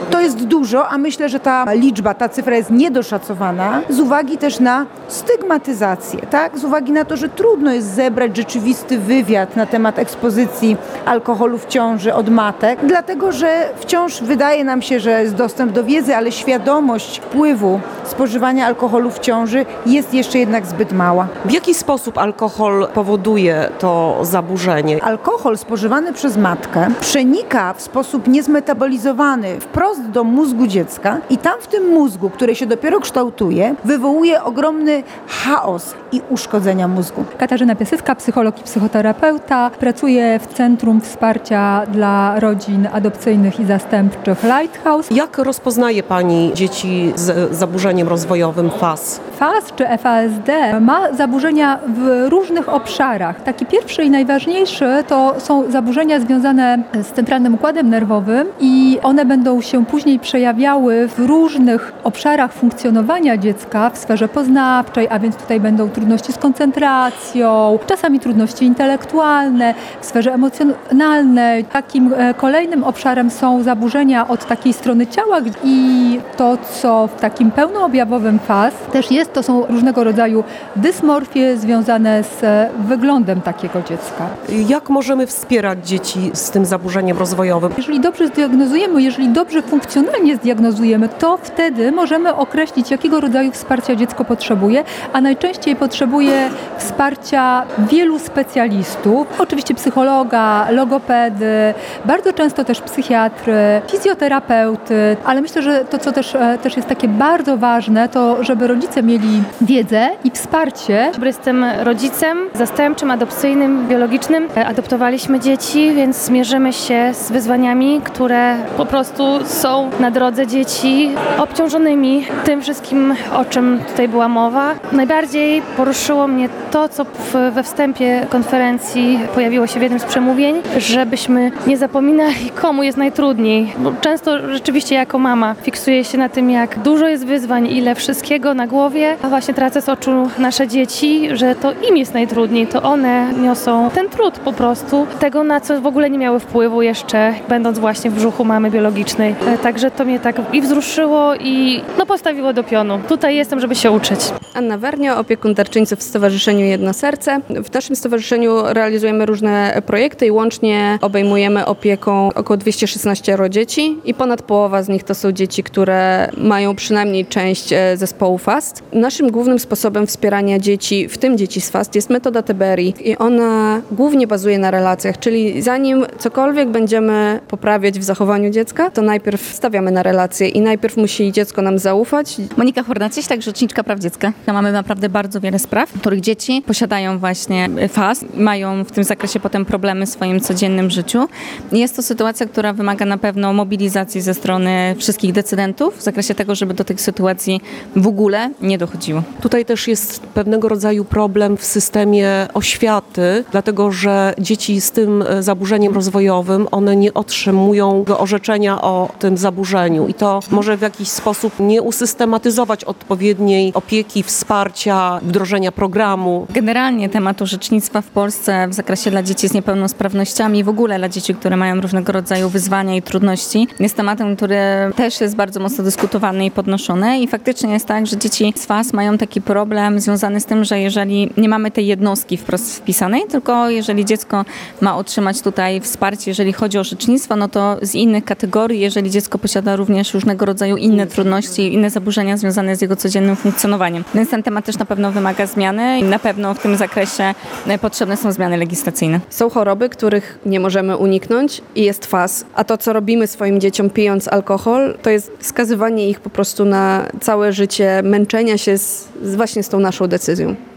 To jest dużo, a myślę, że ta liczba, ta cyfra jest niedoszacowana z uwagi też na stygmatyzację, tak? Z uwagi na to, że trudno jest zebrać rzeczywisty wywiad na temat ekspozycji alkoholu w ciąży od matek, dlatego że wciąż wydaje nam się, że jest dostęp do wiedzy, ale świadomość wpływu spożywania alkoholu w ciąży jest jeszcze jednak zbyt mała. W jaki sposób alkohol powoduje to zaburzenie? Alkohol spożywany przez matkę przenika w sposób niezmetabolizowany wprost do mózgu dziecka i tam w tym mózgu, który się dopiero kształtuje, wywołuje ogromny chaos i uszkodzenia mózgu. Katarzyna Piasecka, psycholog i psychoterapeuta. Pracuję w Centrum Wsparcia dla Rodzin Adopcyjnych i Zastępczych Lighthouse. Jak rozpoznaje Pani dzieci z zaburzeniem rozwojowym FAS? FAS czy FASD ma zaburzenia w różnych obszarach. Taki pierwszy i najważniejszy to są zaburzenia związane z centralnym układem nerwowym i one będą się później przejawiały w różnych obszarach funkcjonowania dziecka w sferze poznawczej, a więc tutaj będą trudności z koncentracją, czasami trudności intelektualne, w sferze emocjonalnej. Takim kolejnym obszarem są zaburzenia od takiej strony ciała i to, co w takim pełnoobjawowym FAS też jest, to są różnego rodzaju dysmorfie związane z wyglądem takiego dziecka. Jak możemy wspierać dzieci z tym zaburzeniem rozwojowym? Jeżeli dobrze zdiagnozujemy, jeżeli dobrze funkcjonalnie zdiagnozujemy, to wtedy możemy określić, jakiego rodzaju wsparcia dziecko potrzebuje, a najczęściej potrzebuje wsparcia wielu specjalistów, oczywiście psychologa, logopedy, bardzo często też psychiatry, fizjoterapeuty, ale myślę, że to, co też jest takie bardzo ważne, to żeby rodzice mieli wiedzę i wsparcie. Jestem rodzicem zastępczym, adopcyjnym, biologicznym. Adoptowaliśmy dzieci, więc mierzymy się z wyzwaniami, które po prostu są na drodze dzieci obciążonymi tym wszystkim, o czym tutaj była mowa. Najbardziej poruszyło mnie to, co we wstępie konferencji pojawiło się w jednym z przemówień, żebyśmy nie zapominali, komu jest najtrudniej. Bo często rzeczywiście jako mama fiksuję się na tym, jak dużo jest wyzwań, ile wszystkiego na głowie, a właśnie tracę z oczu nasze dzieci, że to im jest najtrudniej, to one niosą ten trud po prostu, tego na co w ogóle nie miały wpływu jeszcze, będąc właśnie w brzuchu mamy biologicznej. Także to mnie tak i wzruszyło i postawiło do pionu. Tutaj jestem, żeby się uczyć. Anna Wernio, opiekun darczyńców w Stowarzyszeniu Jedno Serce. W naszym stowarzyszeniu realizujemy różne projekty i łącznie obejmujemy opieką około 216 dzieci i ponad połowa z nich to są dzieci, które mają przynajmniej część zespołu FAST. Naszym głównym sposobem wspierania dzieci, w tym dzieci z FAST, jest metoda TBRI i ona głównie bazuje na relacjach, czyli zanim cokolwiek będziemy poprawiać w zachowaniu dziecka, to najpierw stawiamy na relacje i najpierw musi dziecko nam zaufać. Monika Hornaciś, tak, Rzeczniczka Praw Dziecka. Mamy naprawdę bardzo wiele spraw, w których dzieci posiadają właśnie FAS, mają w tym zakresie potem problemy w swoim codziennym życiu. Jest to sytuacja, która wymaga na pewno mobilizacji ze strony wszystkich decydentów w zakresie tego, żeby do tych sytuacji w ogóle nie dochodziło. Tutaj też jest pewnego rodzaju problem w systemie oświaty, dlatego że dzieci z tym zaburzeniem rozwojowym, one nie otrzymują orzeczenia o tym zaburzeniu i to może w jakiś sposób nie usystematyzować odpowiedniej opieki, wsparcia, wdrożenia programu. Generalnie temat orzecznictwa w Polsce w zakresie dla dzieci z niepełnosprawnościami i w ogóle dla dzieci, które mają różnego rodzaju wyzwania i trudności, jest tematem, który też jest bardzo mocno dyskutowany i podnoszony i faktycznie jest tak, że dzieci z FAS mają taki problem związany z tym, że jeżeli nie mamy tej jednostki wprost wpisanej, tylko jeżeli dziecko ma otrzymać tutaj wsparcie, jeżeli chodzi o orzecznictwo, no to z innych kategorii, jeżeli dziecko posiada również różnego rodzaju inne trudności, inne zaburzenia związane z jego codziennym funkcjonowaniem. Więc ten temat też na pewno wymaga zmiany i na pewno w tym zakresie potrzebne są zmiany legislacyjne. Są choroby, których nie możemy uniknąć i jest FAS, a to, co robimy swoim dzieciom pijąc alkohol, to jest skazywanie ich po prostu na całe życie męczenia się właśnie z tą naszą decyzją.